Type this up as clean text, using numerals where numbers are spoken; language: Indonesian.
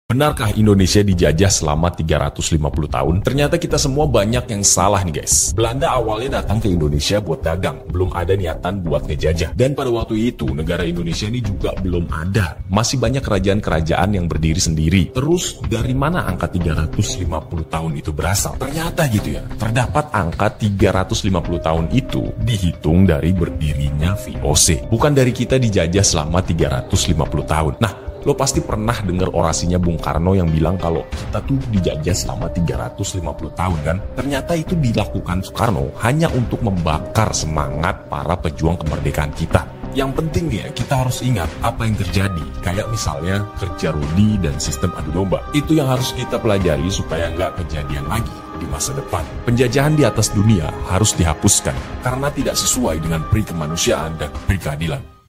Benarkah Indonesia dijajah selama 350 tahun? Ternyata kita semua banyak yang salah nih guys. Belanda awalnya datang ke Indonesia buat dagang, belum ada niatan buat ngejajah. Dan pada waktu itu negara Indonesia ini juga belum ada. Masih banyak kerajaan-kerajaan yang berdiri sendiri. Terus dari mana angka 350 tahun itu berasal? Ternyata gitu ya, terdapat angka 350 tahun itu dihitung dari berdirinya VOC. Bukan dari kita dijajah selama 350 tahun. Nah, lo pasti pernah dengar orasinya Bung Karno yang bilang kalau kita tuh dijajah selama 350 tahun kan? Ternyata itu dilakukan Soekarno hanya untuk membakar semangat para pejuang kemerdekaan kita. Yang penting ya, kita harus ingat apa yang terjadi. Kayak misalnya kerja Rudi dan sistem adu domba. Itu yang harus kita pelajari supaya nggak kejadian lagi di masa depan. Penjajahan di atas dunia harus dihapuskan karena tidak sesuai dengan pri kemanusiaan dan pri keadilan.